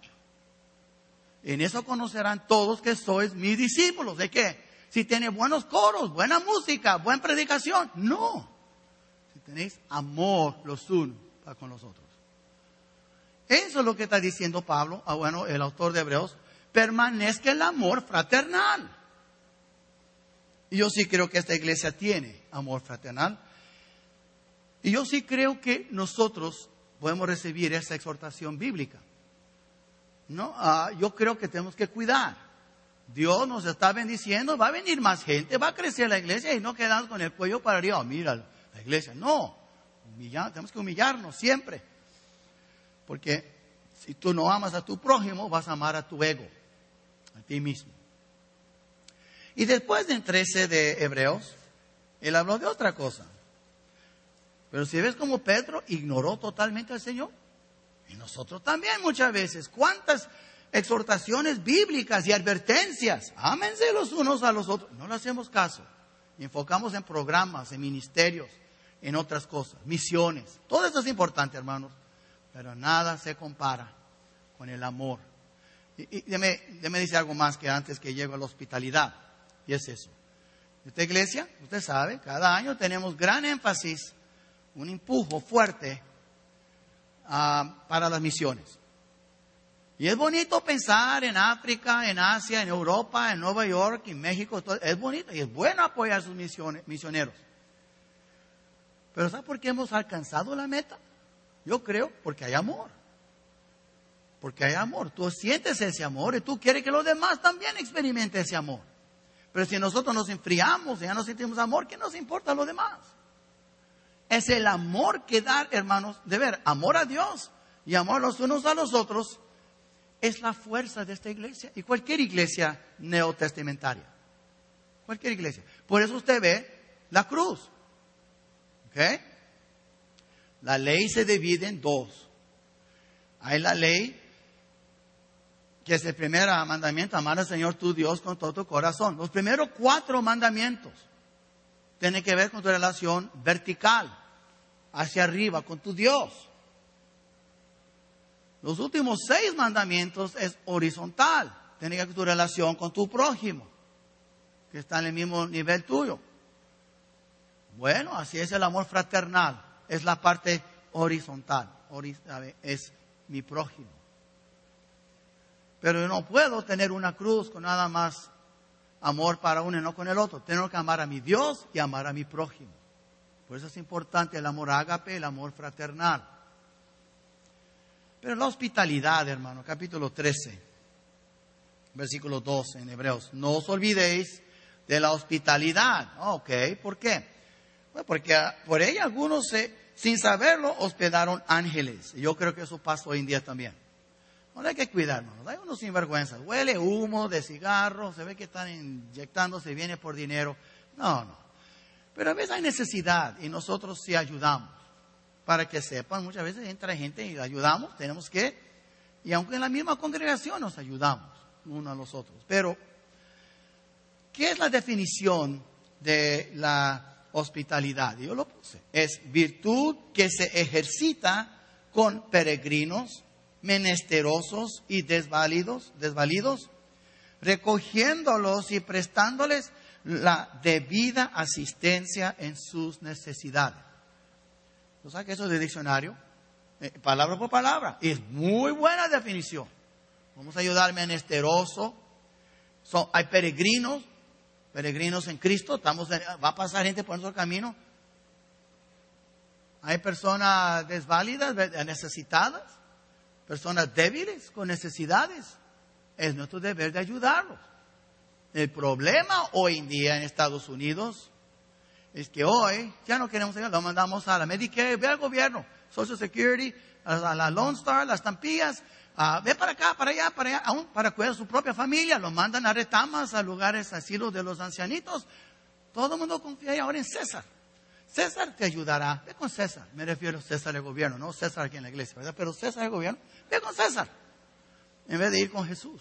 S1: En eso conocerán todos que sois mis discípulos. ¿De qué? Si tiene buenos coros, buena música, buena predicación. No. Si tenéis amor los unos para con los otros. Eso es lo que está diciendo Pablo, ah, bueno, el autor de Hebreos. Permanezca el amor fraternal. Y yo sí creo que esta iglesia tiene amor fraternal. Y yo sí creo que nosotros podemos recibir esa exhortación bíblica. ¿No? Ah, yo creo que tenemos que cuidar. Dios nos está bendiciendo, va a venir más gente, va a crecer la iglesia y no quedamos con el cuello para arriba. Oh, mira la iglesia. No, humillar, tenemos que humillarnos siempre. Porque si tú no amas a tu prójimo, vas a amar a tu ego, a ti mismo. Y después del trece de Hebreos, él habló de otra cosa. Pero si ves como Pedro ignoró totalmente al Señor, y nosotros también muchas veces, ¿cuántas exhortaciones bíblicas y advertencias? Ámense los unos a los otros. No le hacemos caso. Y enfocamos en programas, en ministerios, en otras cosas, misiones. Todo eso es importante, hermanos. Pero nada se compara con el amor. Y, y déme, déme decir algo más que antes que llego a la hospitalidad. Y es eso. Esta iglesia, usted sabe, cada año tenemos gran énfasis, un empujo fuerte uh, para las misiones. Y es bonito pensar en África, en Asia, en Europa, en Nueva York, en México. Todo. Es bonito y es bueno apoyar a sus misiones, misioneros. Pero ¿sabe por qué hemos alcanzado la meta? Yo creo porque hay amor. Porque hay amor. Tú sientes ese amor y tú quieres que los demás también experimenten ese amor. Pero si nosotros nos enfriamos y ya no sentimos amor, ¿qué nos importa a los demás? Es el amor que dar, hermanos, de ver, amor a Dios y amor los unos a los otros. Es la fuerza de esta iglesia y cualquier iglesia neotestamentaria. Cualquier iglesia. Por eso usted ve la cruz. ¿Ok? La ley se divide en dos. Hay la ley, que es el primer mandamiento, amar al Señor tu Dios con todo tu corazón. Los primeros cuatro mandamientos tienen que ver con tu relación vertical, hacia arriba, con tu Dios. Los últimos seis mandamientos es horizontal. Tiene que ver con tu relación con tu prójimo, que está en el mismo nivel tuyo. Bueno, así es el amor fraternal. Es la parte horizontal. Es mi prójimo. Pero yo no puedo tener una cruz con nada más amor para uno y no con el otro. Tengo que amar a mi Dios y amar a mi prójimo. Por eso es importante el amor ágape, el amor fraternal. Pero la hospitalidad, hermano, capítulo trece, versículo doce en Hebreos. No os olvidéis de la hospitalidad. Ok, ¿por qué? Bueno, porque por ella algunos, se, sin saberlo, hospedaron ángeles. Y yo creo que eso pasa hoy en día también. Ahora hay que cuidarnos. Hay unos sinvergüenzas. Huele humo de cigarro. Se ve que están inyectándose, viene por dinero. No, no. Pero a veces hay necesidad y nosotros sí ayudamos. Para que sepan, muchas veces entra gente y ayudamos. Tenemos que, y aunque en la misma congregación nos ayudamos unos a los otros. Pero, ¿qué es la definición de la hospitalidad? Yo lo puse. Es virtud que se ejercita con peregrinos, menesterosos y desvalidos, desvalidos, recogiéndolos y prestándoles la debida asistencia en sus necesidades. ¿No sabes que eso es de diccionario? Eh, palabra por palabra. Y es muy buena definición. Vamos a ayudar al menesteroso. Son, hay peregrinos, peregrinos en Cristo. Estamos, va a pasar gente por nuestro camino. Hay personas desválidas, necesitadas. Personas débiles con necesidades. Es nuestro deber de ayudarlos. El problema hoy en día en Estados Unidos es que hoy ya no queremos ayudar. Lo mandamos a la Medicare, ve al gobierno, Social Security, a la Lone Star, las estampillas. Uh, ve para acá, para allá, para allá, aún para cuidar a su propia familia. Lo mandan a retamas, a lugares, asilos de los ancianitos. Todo el mundo confía ahora en César. César te ayudará. Ve con César. Me refiero a César el gobierno, no César aquí en la iglesia, ¿verdad? Pero César el gobierno. Ve con César. En vez de ir con Jesús.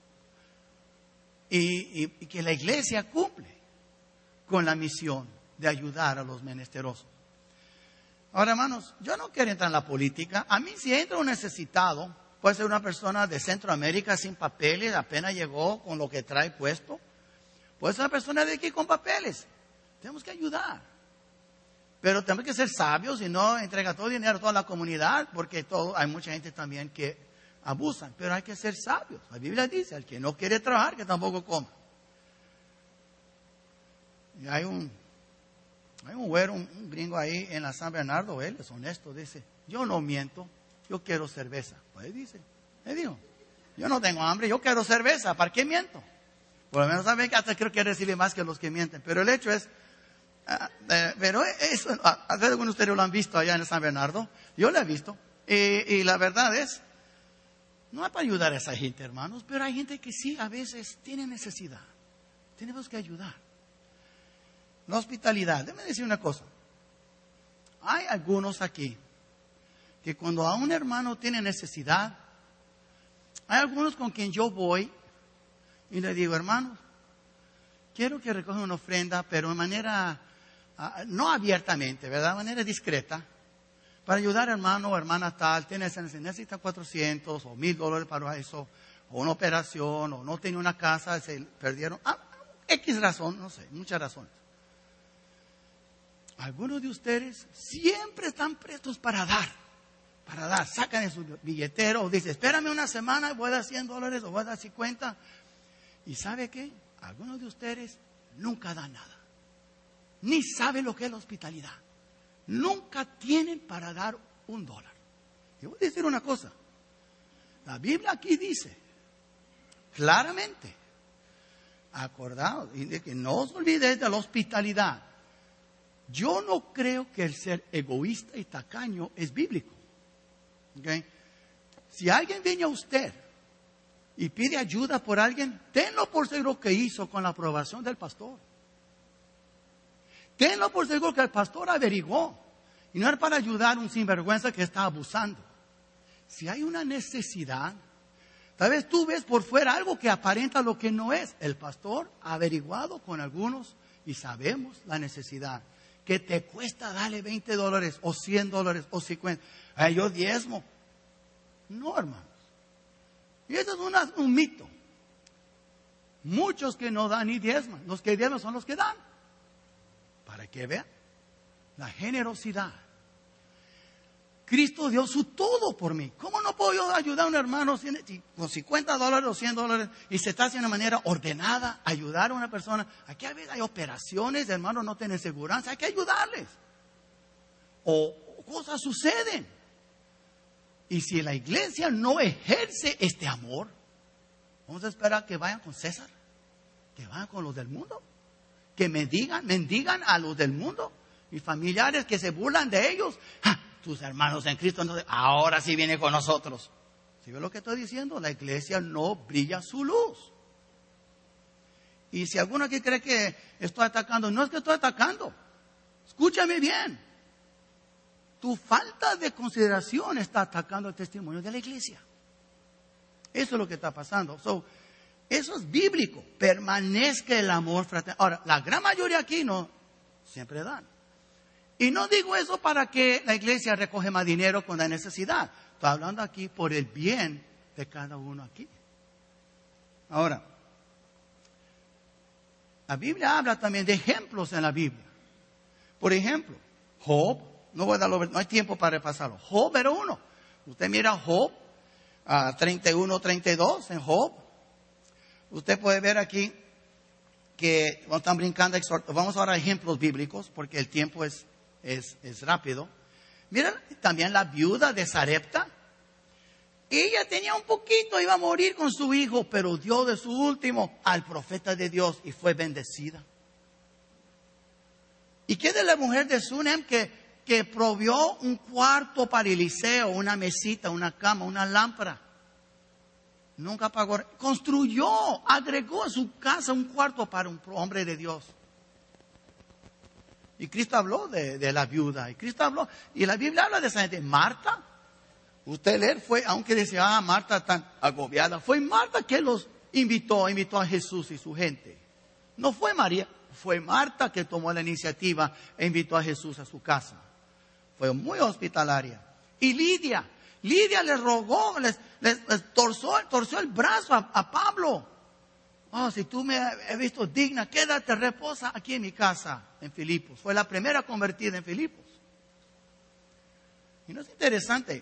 S1: Y, y, y que la iglesia cumple con la misión de ayudar a los menesterosos. Ahora, hermanos, yo no quiero entrar en la política. A mí, si entra un necesitado, puede ser una persona de Centroamérica sin papeles, apenas llegó con lo que trae puesto. Puede ser una persona de aquí con papeles. Tenemos que ayudar. Pero tenemos que ser sabios y no entregar todo el dinero a toda la comunidad, porque todo, hay mucha gente también que abusan. Pero hay que ser sabios. La Biblia dice, el que no quiere trabajar, que tampoco coma. Y hay un, hay un güero, un, un gringo ahí en la San Bernardo, él es honesto, dice, yo no miento, yo quiero cerveza. Pues dice, él dijo, yo no tengo hambre, yo quiero cerveza, ¿para qué miento? Por lo menos saben que hasta creo que recibe más que los que mienten. Pero el hecho es, uh, eh, pero eso, uh, a veces algunos de ustedes lo han visto allá en San Bernardo, yo lo he visto, y, y la verdad es, no es para ayudar a esa gente, hermanos, pero hay gente que sí, a veces tiene necesidad. Tenemos que ayudar. La hospitalidad. Déjame decir una cosa. Hay algunos aquí que cuando a un hermano tiene necesidad, hay algunos con quien yo voy y le digo, hermano, quiero que recojan una ofrenda, pero de manera, uh, no abiertamente, ¿verdad? De manera discreta. Para ayudar hermano o hermana tal, tiene, necesita cuatrocientos o mil dólares para eso, o una operación, o no tiene una casa, se perdieron, ah, X razón, no sé, muchas razones. Algunos de ustedes siempre están prestos para dar, para dar, sacan de su billetero, o dicen, espérame una semana, voy a dar cien dólares, o voy a dar cincuenta. ¿Y sabe qué? Algunos de ustedes nunca dan nada, ni saben lo que es la hospitalidad. Nunca tienen para dar un dólar. Y voy a decir una cosa. La Biblia aquí dice, claramente, acordaos, de que no os olvidéis de la hospitalidad. Yo no creo que el ser egoísta y tacaño es bíblico. ¿Okay? Si alguien viene a usted y pide ayuda por alguien, tenlo por seguro que hizo con la aprobación del pastor. Tenlo por seguro que el pastor averiguó. Y no es para ayudar a un sinvergüenza que está abusando. Si hay una necesidad, tal vez tú ves por fuera algo que aparenta lo que no es. El pastor ha averiguado con algunos y sabemos la necesidad. Que te cuesta darle veinte dólares o cien dólares o cincuenta. Ay, yo diezmo. No, hermanos. Y eso es una, un mito. Muchos que no dan ni diezman. Los que diezman son los que dan. Para que vean la generosidad. Cristo dio su todo por mí. ¿Cómo no puedo yo ayudar a un hermano con cincuenta dólares o cien dólares y se está haciendo de una manera ordenada, ayudar a una persona? Aquí a veces hay operaciones, hermanos no tienen seguridad, hay que ayudarles. O cosas suceden. Y si la iglesia no ejerce este amor, vamos a esperar que vayan con César, que vayan con los del mundo, que mendigan, mendigan a los del mundo y familiares que se burlan de ellos. ¡Ja! Tus hermanos en Cristo, entonces, ahora sí viene con nosotros. ¿Sí ve lo que estoy diciendo? La iglesia no brilla su luz. Y si alguno aquí cree que estoy atacando, no es que estoy atacando. Escúchame bien. Tu falta de consideración está atacando el testimonio de la iglesia. Eso es lo que está pasando. So, eso es bíblico. Permanezca el amor fraternal. Ahora, la gran mayoría aquí no siempre dan. Y no digo eso para que la iglesia recoge más dinero cuando hay necesidad. Estoy hablando aquí por el bien de cada uno aquí. Ahora, la Biblia habla también de ejemplos en la Biblia. Por ejemplo, Job, no voy a darlo, no hay tiempo para repasarlo. Job era uno. Usted mira Job, uh, treinta y uno, treinta y dos en Job. Usted puede ver aquí que están brincando. Vamos ahora a ejemplos bíblicos porque el tiempo es Es, es rápido. Mira, también la viuda de Sarepta. Ella tenía un poquito, iba a morir con su hijo, pero dio de su último al profeta de Dios y fue bendecida. ¿Y qué de la mujer de Sunem que, que provió un cuarto para Eliseo, una mesita, una cama, una lámpara? Nunca pagó. Construyó, agregó a su casa un cuarto para un hombre de Dios. Y Cristo habló de, de la viuda. Y Cristo habló. Y la Biblia habla de esa gente. Marta. Usted leer fue, aunque decía, ah, Marta tan agobiada. Fue Marta que los invitó, invitó a Jesús y su gente. No fue María. Fue Marta que tomó la iniciativa e invitó a Jesús a su casa. Fue muy hospitalaria. Y Lidia. Lidia le rogó, les, les, les torció, torció el brazo a, a Pablo. Oh, si tú me has visto digna, quédate, reposa aquí en mi casa, en Filipos. Fue la primera convertida en Filipos. Y no es interesante.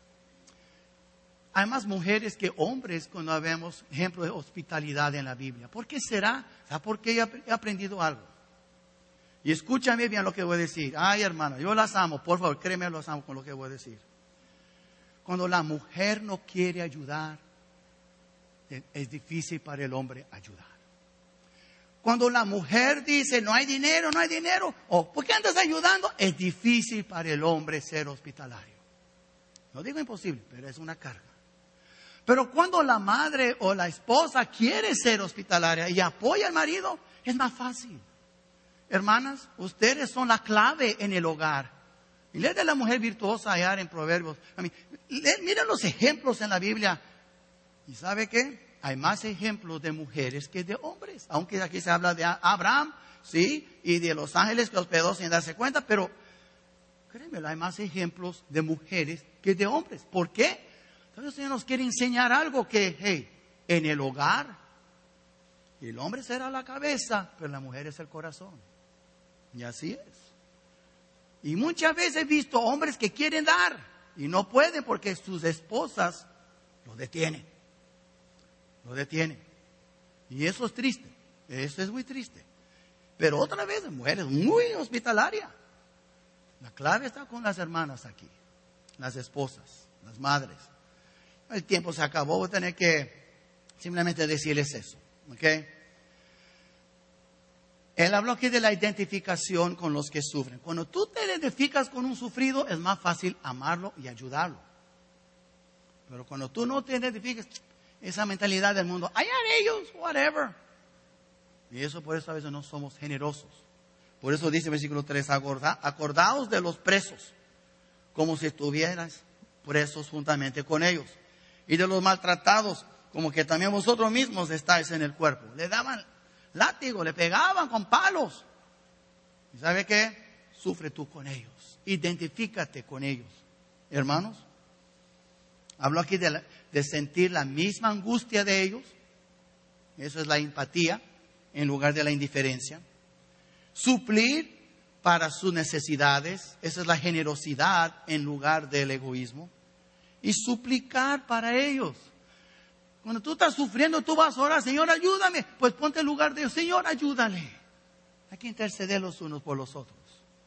S1: Hay más mujeres que hombres cuando vemos ejemplos de hospitalidad en la Biblia. ¿Por qué será? ¿Sabe por qué he aprendido algo? Y escúchame bien lo que voy a decir. Ay, hermana, yo las amo. Por favor, créeme, las amo con lo que voy a decir. Cuando la mujer no quiere ayudar, es difícil para el hombre ayudar. Cuando la mujer dice, no hay dinero, no hay dinero, o ¿por qué andas ayudando? Es difícil para el hombre ser hospitalario. No digo imposible, pero es una carga. Pero cuando la madre o la esposa quiere ser hospitalaria y apoya al marido, es más fácil. Hermanas, ustedes son la clave en el hogar. Y leen de la mujer virtuosa allá en Proverbios. A mí, miren los ejemplos en la Biblia. ¿Y sabe qué? Hay más ejemplos de mujeres que de hombres. Aunque aquí se habla de Abraham, sí, y de los ángeles que hospedó sin darse cuenta. Pero, créeme, hay más ejemplos de mujeres que de hombres. ¿Por qué? Entonces el Señor nos quiere enseñar algo que, hey, en el hogar, el hombre será la cabeza, pero la mujer es el corazón. Y así es. Y muchas veces he visto hombres que quieren dar y no pueden porque sus esposas los detienen. Los detienen. Y eso es triste. Eso es muy triste. Pero otra vez, mujeres muy hospitalarias. La clave está con las hermanas aquí. Las esposas, las madres. El tiempo se acabó. Voy a tener que simplemente decirles eso. ¿Ok? Él habló aquí de la identificación con los que sufren. Cuando tú te identificas con un sufrido, es más fácil amarlo y ayudarlo. Pero cuando tú no te identificas, esa mentalidad del mundo, allá ellos, whatever. Y eso por eso a veces no somos generosos. Por eso dice el versículo tres, acordaos de los presos, como si estuvieras presos juntamente con ellos. Y de los maltratados, como que también vosotros mismos estáis en el cuerpo. Le daban látigo, le pegaban con palos. ¿Y sabe qué? Sufre tú con ellos. Identifícate con ellos. Hermanos, hablo aquí de, la, de sentir la misma angustia de ellos. Eso es la empatía en lugar de la indiferencia. Suplir para sus necesidades. Esa es la generosidad en lugar del egoísmo. Y suplicar para ellos. Cuando tú estás sufriendo, tú vas a orar, Señor, ayúdame. Pues ponte en lugar de ellos, Señor, ayúdale. Hay que interceder los unos por los otros.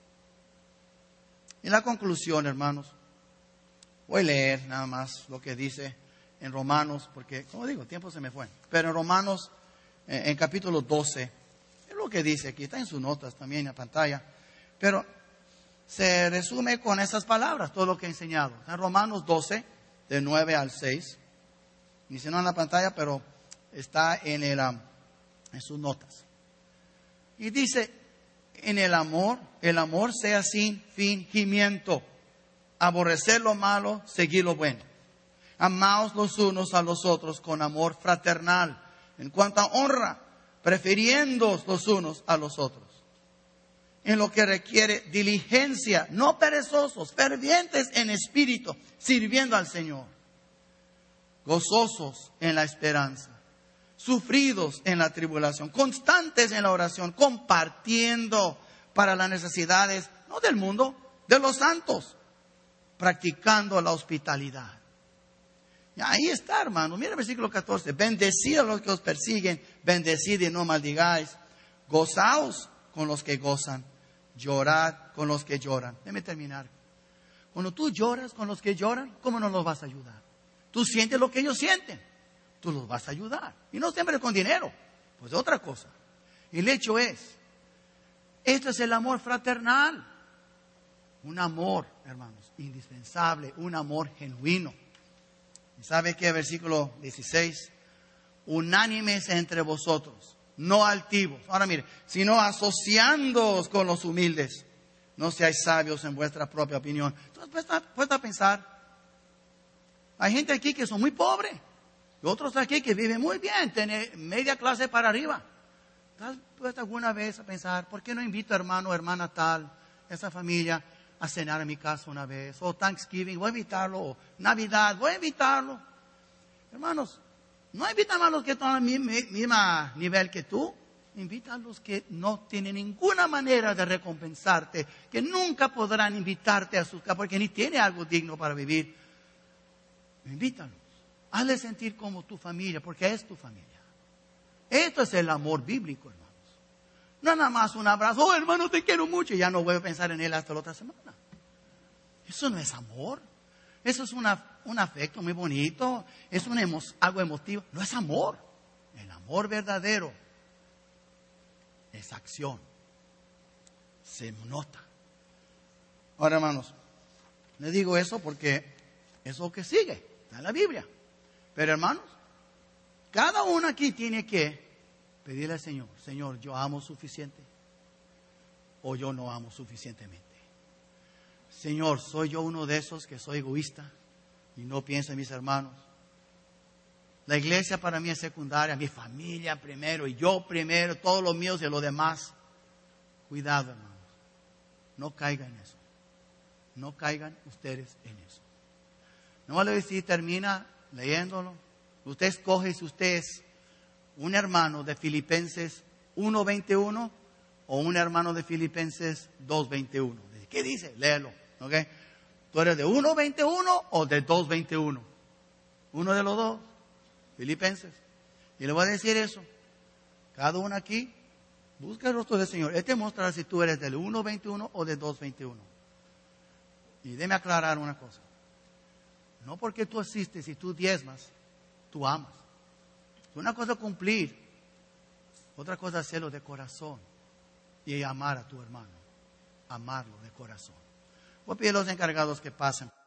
S1: En la conclusión, hermanos, voy a leer nada más lo que dice en Romanos, porque, como digo, el tiempo se me fue. Pero en Romanos, en, en capítulo doce, es lo que dice aquí, está en sus notas también en la pantalla. Pero se resume con esas palabras, todo lo que he enseñado. En Romanos doce, de nueve al seis. Dice no en la pantalla, pero está en, el, um, en sus notas. Y dice, en el amor, el amor sea sin fingimiento. Aborrecer lo malo, seguir lo bueno. Amaos los unos a los otros con amor fraternal. En cuanto a honra, prefiriéndoos los unos a los otros. En lo que requiere diligencia, no perezosos, fervientes en espíritu, sirviendo al Señor. Gozosos en la esperanza, sufridos en la tribulación, constantes en la oración, compartiendo para las necesidades, no del mundo, de los santos, practicando la hospitalidad. Y ahí está, hermano. Mira el versículo catorce. Bendecid a los que os persiguen, bendecid y no maldigáis. Gozaos con los que gozan, llorad con los que lloran. Déjame terminar. Cuando tú lloras con los que lloran, ¿cómo no los vas a ayudar? Tú sientes lo que ellos sienten, tú los vas a ayudar. Y no siempre con dinero, pues otra cosa. Y el hecho es, esto es el amor fraternal. Un amor, hermanos, indispensable, un amor genuino. ¿Y sabe qué? Versículo dieciséis. Unánimes entre vosotros, no altivos. Ahora mire, sino asociándoos con los humildes. No seáis sabios en vuestra propia opinión. Entonces, puesta, puesta a pensar. Hay gente aquí que son muy pobres. Y otros aquí que viven muy bien. Tienen media clase para arriba. ¿Estás puesto alguna vez a pensar, ¿por qué no invito a hermano o hermana tal, esa familia, a cenar a mi casa una vez? O Thanksgiving, voy a invitarlo. O Navidad, voy a invitarlo. Hermanos, no invitan a los que están al mismo nivel que tú. Invita a los que no tienen ninguna manera de recompensarte. Que nunca podrán invitarte a sus casas porque ni tiene algo digno para vivir. Invítalos. Hazle sentir como tu familia, porque es tu familia. Esto es el amor bíblico, hermanos. No nada más un abrazo, oh hermano, te quiero mucho, y ya no voy a pensar en él hasta la otra semana. Eso no es amor. Eso es una, un afecto muy bonito. Es un emo, algo emotivo. No es amor. El amor verdadero es acción. Se nota. Ahora, hermanos, les digo eso porque es lo que sigue. Está en la Biblia. Pero hermanos, cada uno aquí tiene que pedirle al Señor, Señor, yo amo suficiente o yo no amo suficientemente. Señor, soy yo uno de esos que soy egoísta y no pienso en mis hermanos. La iglesia para mí es secundaria, mi familia primero y yo primero, todos los míos y los demás. Cuidado, hermanos. No caigan en eso. No caigan ustedes en eso. No vale decir, termina leyéndolo. Usted escoge si usted es un hermano de Filipenses uno veintiuno o un hermano de Filipenses dos veintiuno. ¿Qué dice? Léelo. ¿Okay? ¿Tú eres de uno veintiuno o de dos veintiuno? Uno de los dos. Filipenses. Y le voy a decir eso. Cada uno aquí, busca el rostro del Señor. Él te mostrará si tú eres del uno veintiuno o de dos veintiuno. Y déme aclarar una cosa. No porque tú asistes y tú diezmas, tú amas. Una cosa es cumplir, otra cosa es hacerlo de corazón y amar a tu hermano, amarlo de corazón. Voy a pedir a los encargados que pasen.